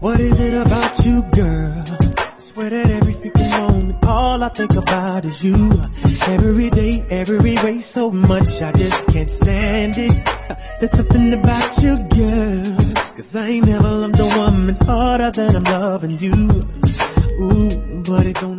What is it about you, girl? I swear that every freaking moment, all I think about is you. Every day, every way, so much, I just can't stand it. There's something about you, girl, 'cause I ain't never loved a woman harder than I'm loving you. Ooh, but it don't